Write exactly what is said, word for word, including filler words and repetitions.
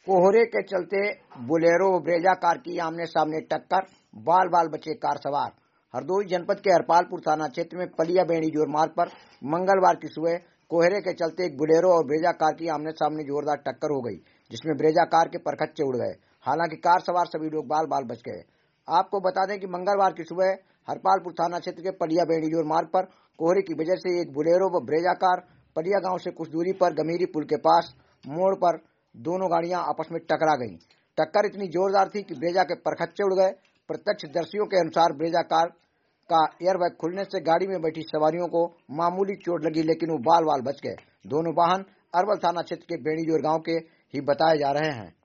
कोहरे के चलते बोलेरो व ब्रेजा कार की आमने सामने टक्कर, बाल बाल बचे कार सवार। हरदोई जनपद के हरपालपुर थाना क्षेत्र में पलिया बेड़ी जोर मार्ग पर मंगलवार की सुबह कोहरे के चलते एक बोलेरो और ब्रेजा कार की आमने सामने जोरदार टक्कर हो गई, जिसमें ब्रेजा कार के परखच्चे उड़ गए। हालांकि कार सवार सभी लोग बाल बाल बच गए। आपको बता दें कि मंगलवार की सुबह हरपालपुर थाना क्षेत्र के पलिया बेड़ी जोर मार्ग पर कोहरे की वजह से एक बोलेरो व ब्रेजा कार पलिया गांव से कुछ दूरी पर गमीरी पुल के पास मोड़ पर दोनों गाड़ियां आपस में टकरा गईं। टक्कर इतनी जोरदार थी कि ब्रेजा के परखच्चे उड़ गए। प्रत्यक्षदर्शियों के अनुसार ब्रेजा कार का एयरबैग खुलने से गाड़ी में बैठी सवारियों को मामूली चोट लगी, लेकिन वो बाल बाल बच गए। दोनों वाहन अरवल थाना क्षेत्र के बेड़ीजोर गांव के ही बताए जा रहे हैं।